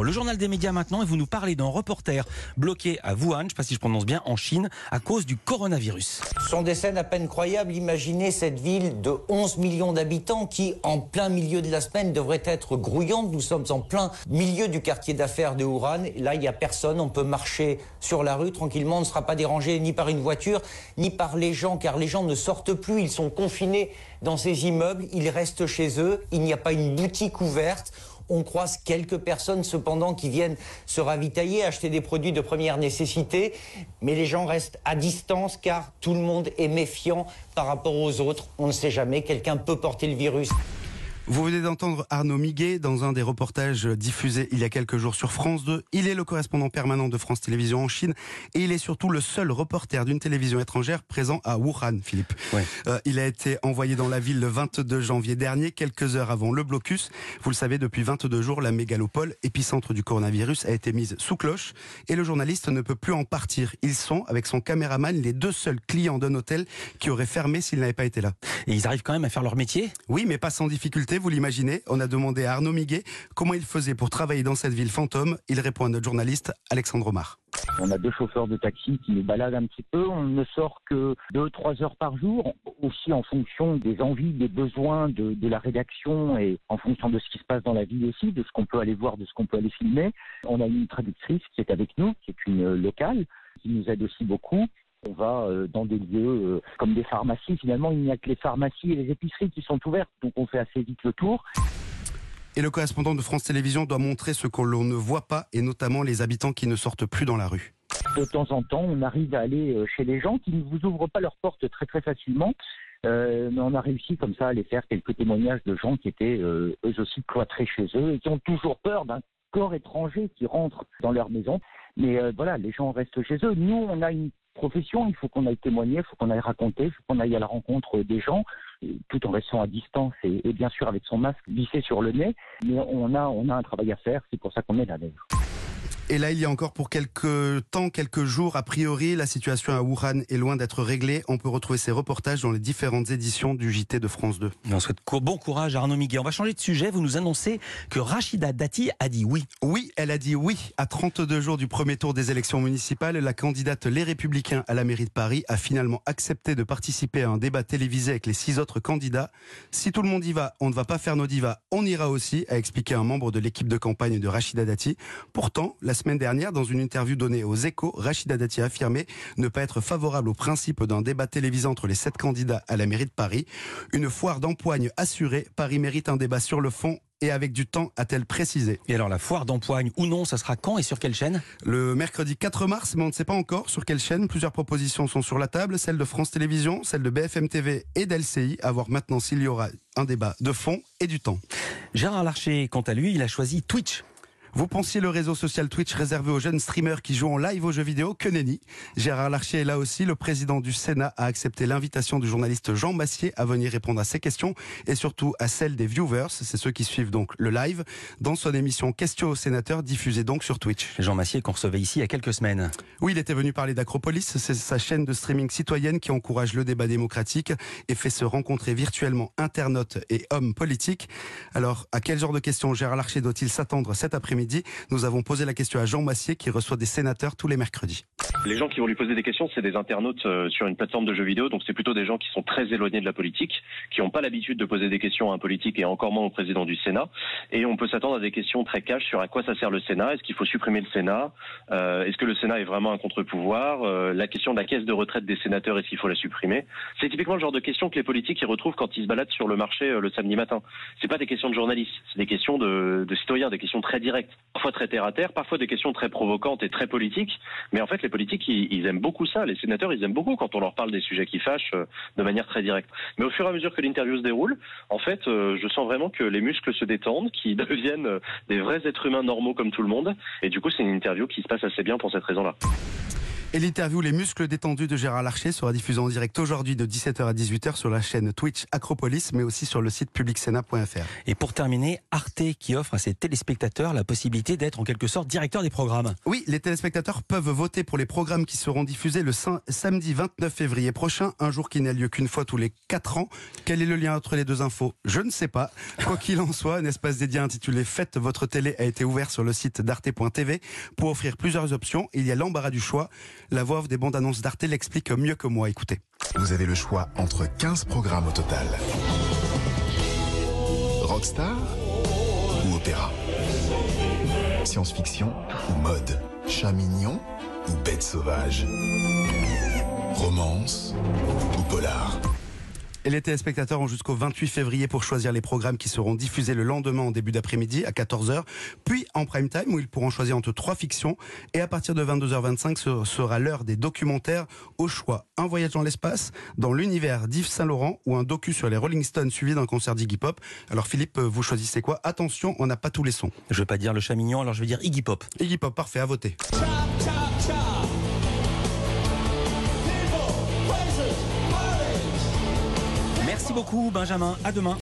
Le journal des médias maintenant, et vous nous parlez d'un reporter bloqué à Wuhan, je ne sais pas si je prononce bien, en Chine, à cause du coronavirus. Ce sont des scènes à peine croyables. Imaginez cette ville de 11 millions d'habitants qui, en plein milieu de la semaine, devrait être grouillante. Nous sommes en plein milieu du quartier d'affaires de Wuhan. Là, il n'y a personne. On peut marcher sur la rue tranquillement. On ne sera pas dérangé ni par une voiture, ni par les gens, car les gens ne sortent plus. Ils sont confinés dans ces immeubles. Ils restent chez eux. Il n'y a pas une boutique ouverte. On croise quelques personnes cependant qui viennent se ravitailler, acheter des produits de première nécessité. Mais les gens restent à distance car tout le monde est méfiant par rapport aux autres. On ne sait jamais, quelqu'un peut porter le virus. Vous venez d'entendre Arnaud Miguet dans un des reportages diffusés il y a quelques jours sur France 2. Il est le correspondant permanent de France Télévisions en Chine et il est surtout le seul reporter d'une télévision étrangère présent à Wuhan, Philippe. Ouais. Il a été envoyé dans la ville le 22 janvier dernier, quelques heures avant le blocus. Vous le savez, depuis 22 jours, la mégalopole, épicentre du coronavirus, a été mise sous cloche et le journaliste ne peut plus en partir. Ils sont, avec son caméraman, les deux seuls clients d'un hôtel qui aurait fermé s'il n'avait pas été là. Et ils arrivent quand même à faire leur métier ? Oui, mais pas sans difficulté. Vous l'imaginez, on a demandé à Arnaud Miguet comment il faisait pour travailler dans cette ville fantôme. Il répond à notre journaliste Alexandre Omar. On a deux chauffeurs de taxi qui nous baladent un petit peu. On ne sort que 2-3 heures par jour, aussi en fonction des envies, des besoins de la rédaction et en fonction de ce qui se passe dans la ville aussi, de ce qu'on peut aller voir, de ce qu'on peut aller filmer. On a une traductrice qui est avec nous, qui est une locale, qui nous aide aussi beaucoup. On va dans des lieux comme des pharmacies. Finalement, il n'y a que les pharmacies et les épiceries qui sont ouvertes, donc on fait assez vite le tour. Et le correspondant de France Télévisions doit montrer ce que l'on ne voit pas, et notamment les habitants qui ne sortent plus dans la rue. De temps en temps, on arrive à aller chez les gens qui ne vous ouvrent pas leurs portes très très facilement. Mais on a réussi comme ça à aller faire quelques témoignages de gens qui étaient eux aussi cloîtrés chez eux et qui ont toujours peur d'un corps étranger qui rentre dans leur maison. Mais voilà, les gens restent chez eux. Nous, on a une profession, il faut qu'on aille témoigner, il faut qu'on aille raconter, il faut qu'on aille à la rencontre des gens, tout en restant à distance et bien sûr avec son masque vissé sur le nez. Mais on a un travail à faire, c'est pour ça qu'on est là d'ailleurs. Et là, il y a encore pour quelques jours, a priori, la situation à Wuhan est loin d'être réglée. On peut retrouver ces reportages dans les différentes éditions du JT de France 2. On souhaite bon courage à Arnaud Miguet. On va changer de sujet. Vous nous annoncez que Rachida Dati a dit oui. Oui, elle a dit oui. À 32 jours du premier tour des élections municipales, la candidate Les Républicains à la mairie de Paris a finalement accepté de participer à un débat télévisé avec les 6 autres candidats. Si tout le monde y va, on ne va pas faire nos divas, on ira aussi, a expliqué un membre de l'équipe de campagne de Rachida Dati. Pourtant, la semaine dernière, dans une interview donnée aux Échos, Rachida Dati a affirmé ne pas être favorable au principe d'un débat télévisé entre les 7 candidats à la mairie de Paris. Une foire d'empoigne assurée, Paris mérite un débat sur le fond et avec du temps, a-t-elle précisé. Et alors la foire d'empoigne ou non, ça sera quand et sur quelle chaîne ? Le mercredi 4 mars, mais on ne sait pas encore sur quelle chaîne. Plusieurs propositions sont sur la table, celle de France Télévisions, celle de BFM TV et d'LCI, à voir maintenant s'il y aura un débat de fond et du temps. Gérard Larcher, quant à lui, il a choisi Twitch. Vous pensiez le réseau social Twitch réservé aux jeunes streamers qui jouent en live aux jeux vidéo, que nenni. Gérard Larcher est là aussi. Le président du Sénat a accepté l'invitation du journaliste Jean Massier à venir répondre à ses questions et surtout à celles des viewers, c'est ceux qui suivent donc le live, dans son émission Questions aux sénateurs diffusée donc sur Twitch. Jean Massier qu'on recevait ici il y a quelques semaines. Oui, il était venu parler d'Acropolis, c'est sa chaîne de streaming citoyenne qui encourage le débat démocratique et fait se rencontrer virtuellement internautes et hommes politiques. Alors, à quel genre de questions Gérard Larcher doit-il s'attendre cet après-midi ? Nous avons posé la question à Jean Massier qui reçoit des sénateurs tous les mercredis. Les gens qui vont lui poser des questions, c'est des internautes sur une plateforme de jeux vidéo, donc c'est plutôt des gens qui sont très éloignés de la politique, qui n'ont pas l'habitude de poser des questions à un politique et encore moins au président du Sénat. Et on peut s'attendre à des questions très cash sur à quoi ça sert le Sénat, est-ce qu'il faut supprimer le Sénat, est-ce que le Sénat est vraiment un contre-pouvoir, la question de la caisse de retraite des sénateurs, est-ce qu'il faut la supprimer. C'est typiquement le genre de questions que les politiques y retrouvent quand ils se baladent sur le marché le samedi matin. C'est pas des questions de journalistes, c'est des questions de citoyens, des questions très directes, parfois très terre à terre, parfois des questions très provocantes et très politiques, mais en fait les politiques ils aiment beaucoup ça, les sénateurs ils aiment beaucoup quand on leur parle des sujets qui fâchent de manière très directe. Mais au fur et à mesure que l'interview se déroule, en fait je sens vraiment que les muscles se détendent, qu'ils deviennent des vrais êtres humains normaux comme tout le monde, et du coup c'est une interview qui se passe assez bien pour cette raison-là. Et l'interview Les muscles détendus de Gérard Larcher sera diffusée en direct aujourd'hui de 17h à 18h sur la chaîne Twitch Acropolis, mais aussi sur le site publicsena.fr. Et pour terminer, Arte qui offre à ses téléspectateurs la possibilité d'être en quelque sorte directeur des programmes. Oui, les téléspectateurs peuvent voter pour les programmes qui seront diffusés le samedi 29 février prochain, un jour qui n'a lieu qu'une fois tous les 4 ans. Quel est le lien entre les deux infos ? Je ne sais pas. Quoi qu'il en soit, un espace dédié intitulé Faites votre télé a été ouvert sur le site d'arte.tv pour offrir plusieurs options. Il y a l'embarras du choix. La voix off des bandes annonces d'Arte l'explique mieux que moi. Écoutez. Vous avez le choix entre 15 programmes au total. Rockstar ou opéra ? Science-fiction ou mode ? Chat mignon ou bête sauvage ? Romance ou polar ? Et les téléspectateurs ont jusqu'au 28 février pour choisir les programmes qui seront diffusés le lendemain en début d'après-midi à 14h, puis en prime time où ils pourront choisir entre 3 fictions. Et à partir de 22h25, ce sera l'heure des documentaires au choix. Un voyage dans l'espace, dans l'univers d'Yves Saint-Laurent ou un docu sur les Rolling Stones suivi d'un concert d'Iggy Pop. Alors Philippe, vous choisissez quoi ? Attention, on n'a pas tous les sons. Je vais pas dire le chat mignon, alors je vais dire Iggy Pop. Iggy Pop, parfait, à voter. Merci beaucoup Benjamin, à demain.